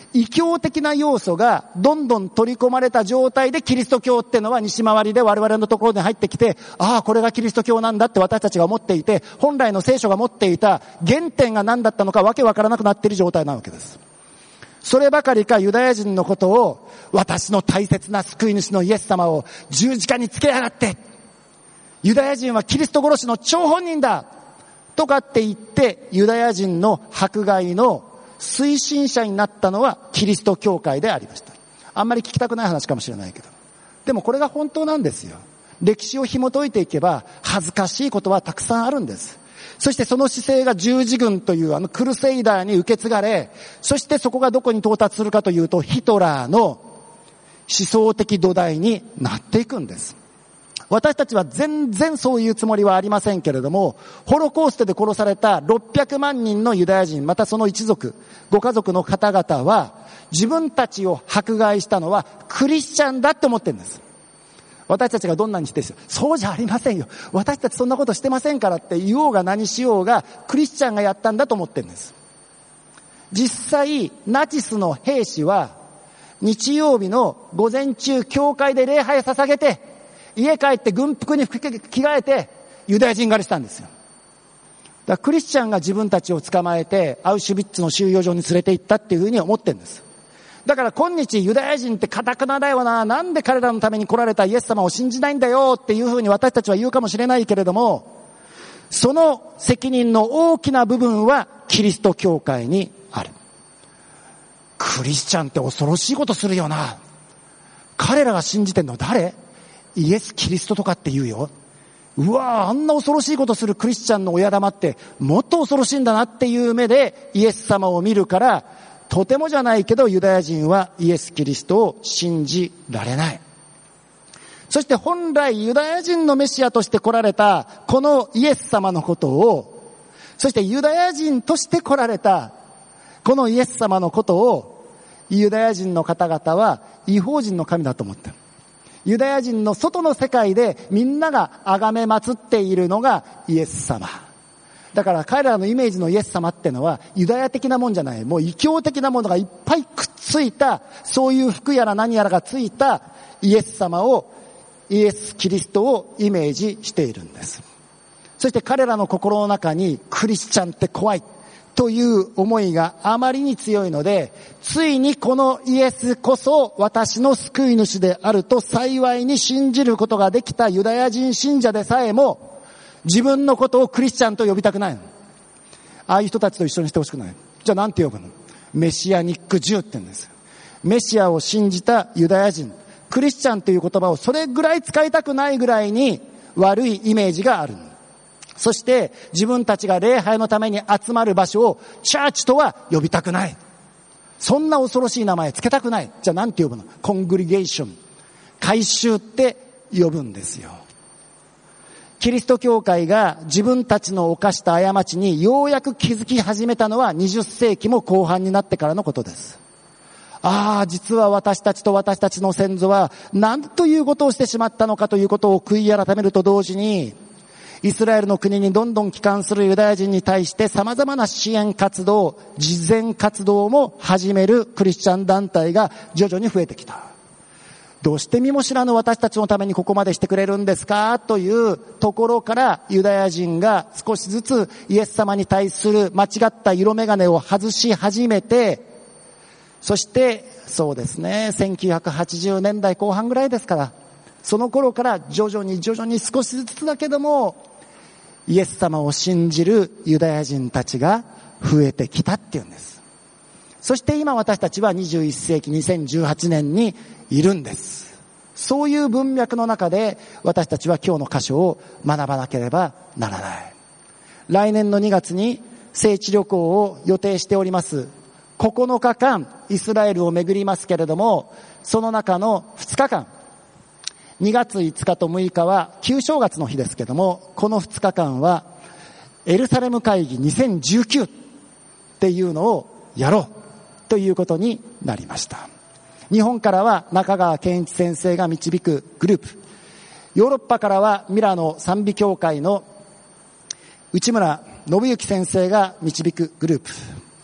異教的な要素がどんどん取り込まれた状態でキリスト教っていうのは西回りで我々のところに入ってきて、ああ、これがキリスト教なんだって私たちが思っていて、本来の聖書が持っていた原点が何だったのかわけわからなくなっている状態なわけです。そればかりかユダヤ人のことを、私の大切な救い主のイエス様を十字架につけやがって、ユダヤ人はキリスト殺しの張本人だとかって言って、ユダヤ人の迫害の推進者になったのはキリスト教会でありました。あんまり聞きたくない話かもしれないけど、でもこれが本当なんですよ。歴史を紐解いていけば恥ずかしいことはたくさんあるんです。そしてその姿勢が十字軍というあのクルセイダーに受け継がれ、そしてそこがどこに到達するかというと、ヒトラーの思想的土台になっていくんです。私たちは全然そういうつもりはありませんけれども、ホロコーストで殺されたろっぴゃくまんにんのユダヤ人、またその一族、ご家族の方々は、自分たちを迫害したのはクリスチャンだって思ってるんです。私たちがどんなに否定して、そうじゃありませんよ。私たちそんなことしてませんからって言おうが何しようが、クリスチャンがやったんだと思ってるんです。実際、ナチスの兵士は、日曜日の午前中、教会で礼拝捧げて、家帰って軍服に着替えて、ユダヤ人狩りしたんですよ。だからクリスチャンが自分たちを捕まえて、アウシュビッツの収容所に連れて行ったっていうふうに思ってるんです。だから今日ユダヤ人って堅くなだよな、なんで彼らのために来られたイエス様を信じないんだよっていうふうに私たちは言うかもしれないけれども、その責任の大きな部分はキリスト教会にある。クリスチャンって恐ろしいことするよな。彼らが信じてんの誰？イエス・キリストとかって言うよ。うわぁ、あんな恐ろしいことするクリスチャンの親玉ってもっと恐ろしいんだなっていう目でイエス様を見るから、とてもじゃないけどユダヤ人はイエス・キリストを信じられない。そして本来ユダヤ人のメシアとして来られたこのイエス様のことを、そしてユダヤ人として来られたこのイエス様のことを、ユダヤ人の方々は異邦人の神だと思った。ユダヤ人の外の世界でみんなが崇め祀っているのがイエス様。だから彼らのイメージのイエス様ってのはユダヤ的なもんじゃない。もう異教的なものがいっぱいくっついた、そういう服やら何やらがついたイエス様を、イエス・キリストをイメージしているんです。そして彼らの心の中にクリスチャンって怖いという思いがあまりに強いので、ついにこのイエスこそ私の救い主であると幸いに信じることができたユダヤ人信者でさえも、自分のことをクリスチャンと呼びたくないの。ああいう人たちと一緒にしてほしくない。じゃあなんて呼ぶの？メシアニックジューって言うんです。メシアを信じたユダヤ人。クリスチャンという言葉をそれぐらい使いたくないぐらいに悪いイメージがある。そして自分たちが礼拝のために集まる場所をチャーチとは呼びたくない。そんな恐ろしい名前つけたくない。じゃあなんて呼ぶの？コングリゲーション。改宗って呼ぶんですよ。キリスト教会が自分たちの犯した過ちにようやく気づき始めたのはにじゅっせいきも後半になってからのことです。ああ、実は私たちと私たちの先祖は何ということをしてしまったのかということを悔い改めると同時に、イスラエルの国にどんどん帰還するユダヤ人に対して様々な支援活動、慈善活動も始めるクリスチャン団体が徐々に増えてきた。どうして見も知らぬ私たちのためにここまでしてくれるんですかというところからユダヤ人が少しずつイエス様に対する間違った色眼鏡を外し始めて、そしてそうですね、せんきゅうひゃくはちじゅうねんだいこう半ぐらいですから、その頃から徐々に徐々に少しずつだけどもイエス様を信じるユダヤ人たちが増えてきたっていうんです。そして今私たちはにじゅういっせいきにせんじゅうはちねんにいるんです。そういう文脈の中で私たちは今日の箇所を学ばなければならない。来年のにがつに聖地旅行を予定しております。ここのかかんイスラエルを巡りますけれども、その中のふつかかん、にがついつかとむいかは旧正月の日ですけれども、このふつかかんはエルサレム会議にせんじゅうきゅうっていうのをやろうということになりました。日本からは中川健一先生が導くグループ、ヨーロッパからはミラノ賛美協会の内村信之先生が導くグループ、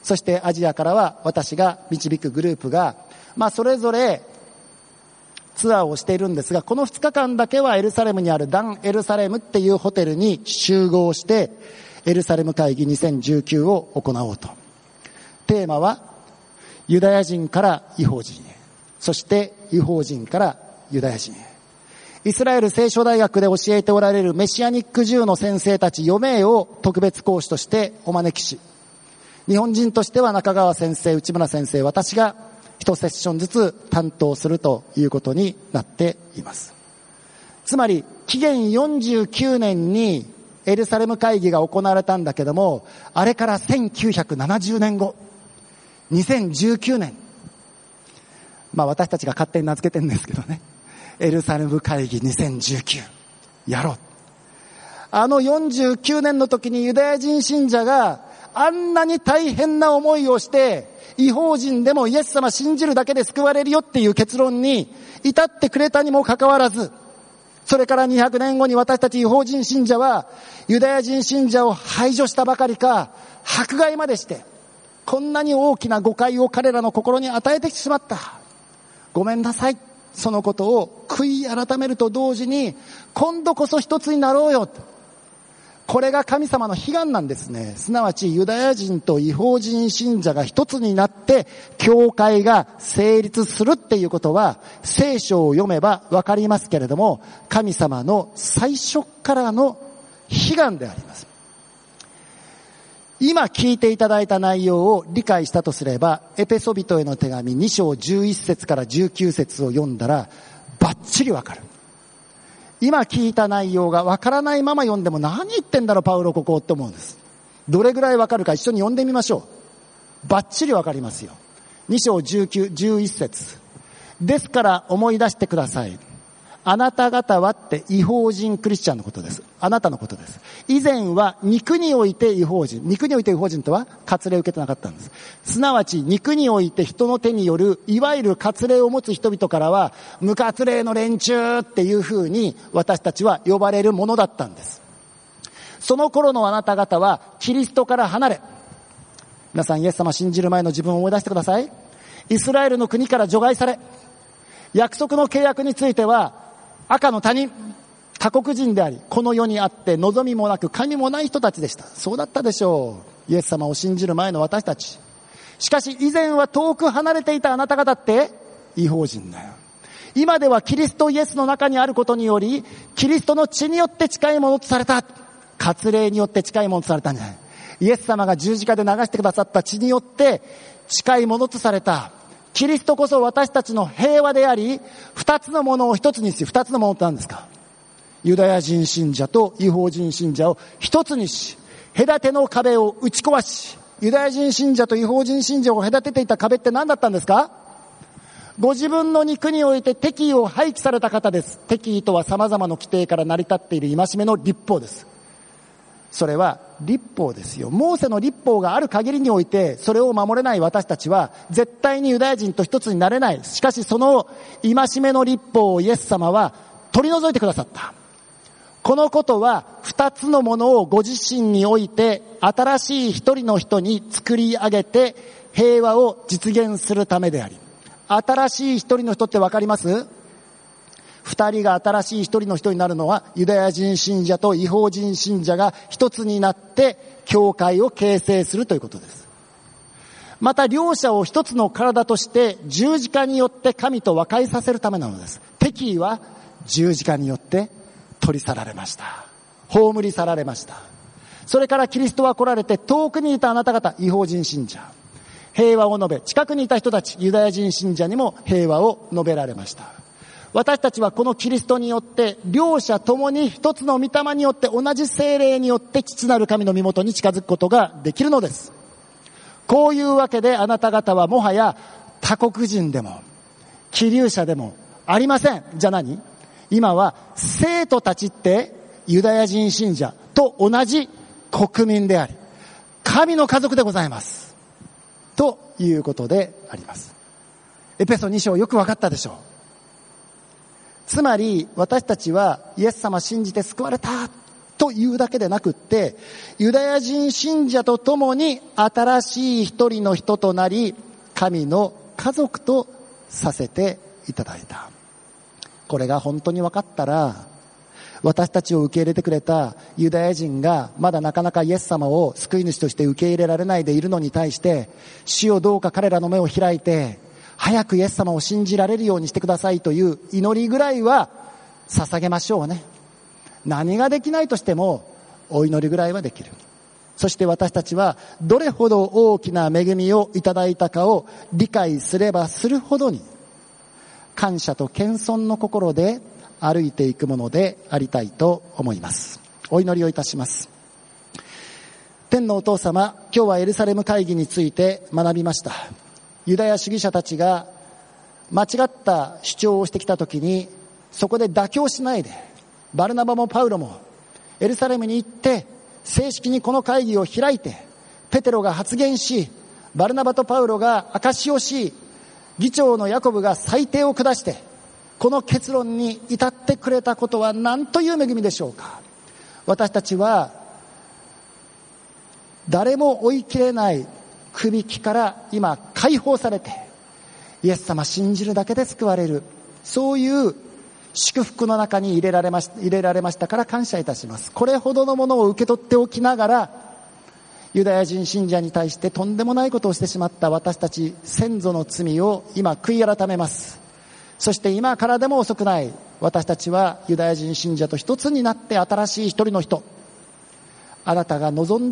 そしてアジアからは私が導くグループが、まあそれぞれツアーをしているんですが、このふつかかんだけはエルサレムにあるダン・エルサレムっていうホテルに集合して、エルサレム会議にせんじゅうきゅうを行おうと。テーマは、ユダヤ人から異邦人へ、そして異邦人からユダヤ人へ。イスラエル聖書大学で教えておられるメシアニックジューの先生たちよめいを特別講師としてお招きし、日本人としては中川先生、内村先生、私が一セッションずつ担当するということになっています。つまり、紀元よんじゅうきゅうねんにエルサレム会議が行われたんだけども、あれからせんきゅうひゃくななじゅうねんご、にせんじゅうきゅうねん、まあ私たちが勝手に名付けてるんですけどね、エルサレム会議にせんじゅうきゅう、やろう。あのよんじゅうきゅうねんの時にユダヤ人信者があんなに大変な思いをして、異邦人でもイエス様信じるだけで救われるよっていう結論に至ってくれたにもかかわらず、それからにひゃくねんごに私たち異邦人信者はユダヤ人信者を排除したばかりか、迫害までして、こんなに大きな誤解を彼らの心に与えてしまった。ごめんなさい。そのことを悔い改めると同時に、今度こそ一つになろうよ。これが神様の悲願なんですね。すなわちユダヤ人と異邦人信者が一つになって教会が成立するっていうことは、聖書を読めばわかりますけれども、神様の最初からの悲願であります。今聞いていただいた内容を理解したとすれば、エペソビトへの手紙に章じゅういっ節からじゅうきゅう節を読んだらバッチリわかる。今聞いた内容がわからないまま読んでも、何言ってんだろパウロここって思うんです。どれぐらいわかるか一緒に読んでみましょう。バッチリわかりますよ。に章じゅうきゅう、じゅういっ節。ですから思い出してください。あなた方はって異邦人クリスチャンのことです。あなたのことです。以前は肉において異邦人。肉において異邦人とは割礼を受けてなかったんです。すなわち肉において人の手によるいわゆる割礼を持つ人々からは無割礼の連中っていうふうに私たちは呼ばれるものだったんです。その頃のあなた方はキリストから離れ、皆さんイエス様信じる前の自分を思い出してください。イスラエルの国から除外され、約束の契約については赤の他人、他国人であり、この世にあって望みもなく神もない人たちでした。そうだったでしょう。イエス様を信じる前の私たち。しかし以前は遠く離れていたあなた方って異邦人だよ。今ではキリストイエスの中にあることにより、キリストの血によって近いものとされた。割礼によって近いものとされたんじゃない。イエス様が十字架で流してくださった血によって近いものとされた。キリストこそ私たちの平和であり、二つのものを一つにし、二つのものって何ですか？ユダヤ人信者と異邦人信者を一つにし、隔ての壁を打ち壊し、ユダヤ人信者と異邦人信者を隔てていた壁って何だったんですか？ご自分の肉において敵意を廃棄された方です。敵意とは様々な規定から成り立っている戒めの律法です。それは律法ですよ。モーセの律法がある限りにおいて、それを守れない私たちは絶対にユダヤ人と一つになれない。しかしその戒めの律法をイエス様は取り除いてくださった。このことは二つのものをご自身において新しい一人の人に作り上げて平和を実現するためであり、新しい一人の人ってわかります？二人が新しい一人の人になるのは、ユダヤ人信者と異邦人信者が一つになって教会を形成するということです。また両者を一つの体として十字架によって神と和解させるためなのです。敵意は十字架によって取り去られました。葬り去られました。それからキリストは来られて、遠くにいたあなた方異邦人信者、平和を述べ、近くにいた人たちユダヤ人信者にも平和を述べられました。私たちはこのキリストによって両者ともに一つの御霊によって同じ聖霊によって父なる神の身元に近づくことができるのです。こういうわけであなた方はもはや他国人でも寄留者でもありません。じゃあ何？今は生徒たちってユダヤ人信者と同じ国民であり、神の家族でございます。ということであります。エペソに章よくわかったでしょう。つまり私たちはイエス様信じて救われた。 というだけでなくって、ユダヤ人信者と共に新しい一人の人となり、神の家族とさせていただいた。これが本当に分かったら、私たちを受け入れてくれたユダヤ人がまだなかなかイエス様を救い主として受け入れられないでいるのに対して、主よどうか彼らの目を開いて早くイエス様を信じられるようにしてくださいという祈りぐらいは捧げましょうね。何ができないとしてもお祈りぐらいはできる。そして私たちはどれほど大きな恵みをいただいたかを理解すればするほどに、感謝と謙遜の心で歩いていくものでありたいと思います。お祈りをいたします。天のお父様、今日はエルサレム会議について学びました。ユダヤ主義者たちが間違った主張をしてきたときに、そこで妥協しないで、バルナバもパウロもエルサレムに行って正式にこの会議を開いて、ペテロが発言し、バルナバとパウロが証しをし、議長のヤコブが裁定を下して、この結論に至ってくれたことは何という恵みでしょうか。私たちは誰も追い切れないくびきから今解放されて、イエス様信じるだけで救われる、そういう祝福の中に入れられまし、入れられましたから感謝いたします。これほどのものを受け取っておきながら、ユダヤ人信者に対してとんでもないことをしてしまった私たち先祖の罪を今悔い改めます。そして今からでも遅くない。私たちはユダヤ人信者と一つになって新しい一人の人、あなたが望んで